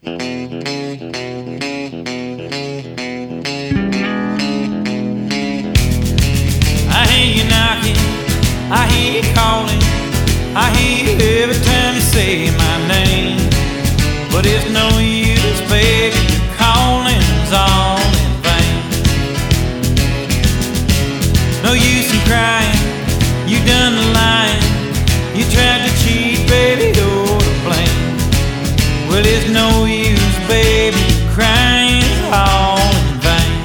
I hear you knocking, I hear you calling, I hear you every time you say my name. But it's no use, baby, your calling's all in vain. No use in crying, you done the lying, you tried to cheat, baby, you're to blame. Well, it's no use, baby, your crying's all in vain.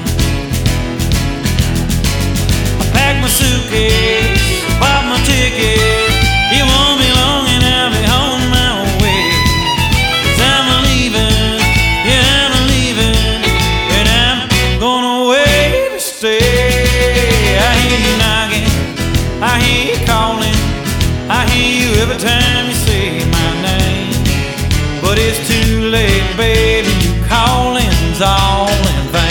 I packed my suitcase, bought my ticket, you won't be long and I'll be on my way. 'Cause I'm leaving, yeah, I'm leaving, and I'm going away to stay. I hear you knocking, I hear you calling, I hear you every time you say my name. But it's too late, baby, your calling's all in vain.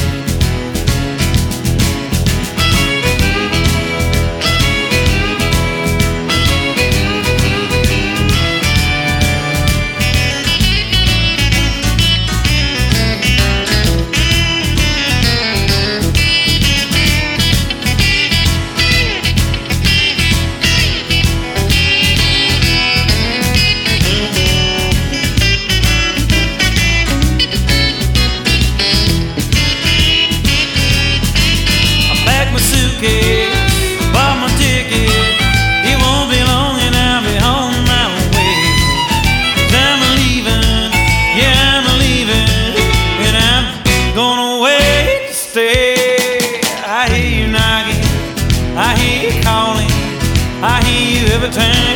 Bought my ticket, it won't be long and I'll be on my way. 'Cause I'm leaving, yeah, I'm leaving, and I'm going away to stay. I hear you knocking, I hear you calling, I hear you every time